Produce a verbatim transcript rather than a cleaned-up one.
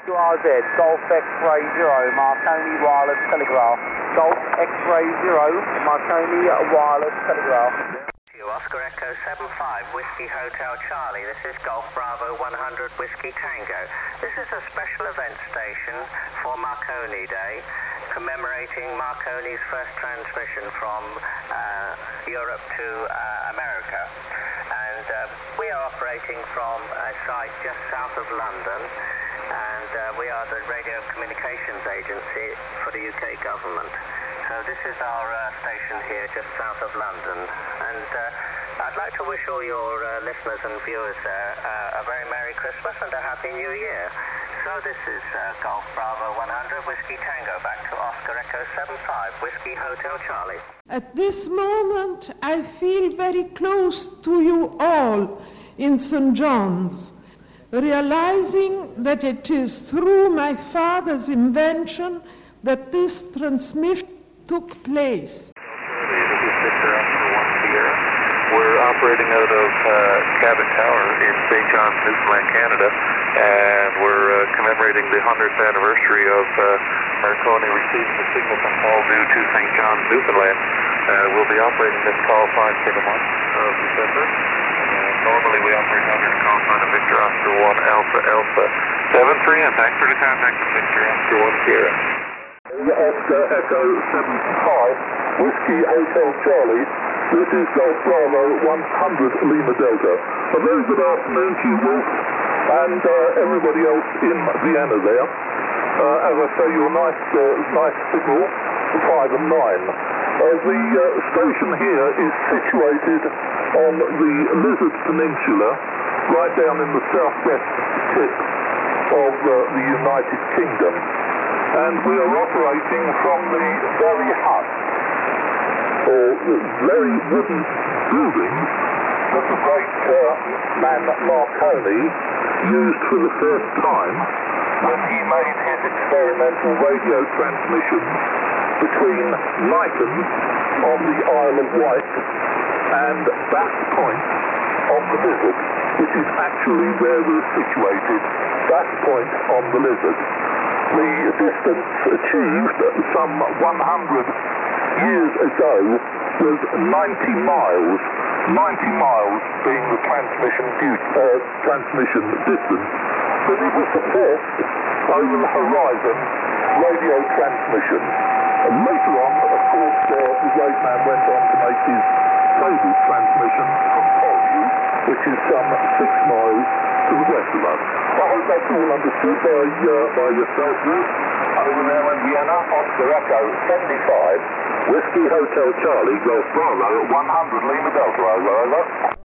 R Z, Golf X-Ray Zero, Marconi Wireless Telegraph. Golf X-Ray Zero, Marconi Wireless Telegraph. Oscar Echo seven five, Whiskey Hotel Charlie. This is Golf Bravo one hundred, Whiskey Tango. This is a special event station for Marconi Day, commemorating Marconi's first transmission from uh, Europe to uh, America. And uh, we are operating from a site just south of London, and uh, we are the radio communications agency for the U K government. So this is our uh, station here just south of London, and uh, I'd like to wish all your uh, listeners and viewers there uh, a very Merry Christmas and a Happy New Year. So this is uh, Golf Bravo one hundred, Whiskey Tango, back to Oscar Echo seven five, Whiskey Hotel Charlie. At this moment, I feel very close to you all in Saint John's, realizing that it is through my father's invention that this transmission took place. This is Victor Oscar one Sierra. We're operating out of uh, Cabin Tower in Saint John's, Newfoundland, Canada, and we're uh, commemorating the hundredth anniversary of uh, Marconi receiving the signal from Paul due to Saint John's, Newfoundland. Uh, we'll be operating this call sign for the month of December. Uh, normally we operate under the call sign of Victor Oscar one Alpha Alpha seven three, and thanks for the contact with Victor Oscar one Sierra. Oscar Echo seven five, Whiskey Hotel Charlie. This is Golf Bravo one hundred, Lima Delta. A very good afternoon to you, Wolf, and uh, everybody else in Vienna there. Uh, as I say, your nice, uh, nice signal, five and nine. Uh, the uh, station here is situated on the Lizard Peninsula, right down in the southwest tip of uh, the United Kingdom. And we are operating from the very hut, or the very wooden buildings that the great uh, man Marconi used for the first time when he made his experimental radio transmissions between Lycan on the Isle of Wight and Bass Point on the Lizard, which is actually where we're situated, Bass Point on the Lizard. The distance achieved some one hundred years ago was ninety miles, ninety miles being the transmission, due, uh, transmission distance, but it was the first over the horizon radio transmission. And later on, of course, uh, the great man went on to make his cable transmission from Polew, which is some six miles to the west of us. I hope that's all understood by, uh, by yourself. Over there in Vienna, Oscar Echo seventy-five, Whiskey Hotel Charlie, Golf Bravo one hundred, Lima Delta, over, over.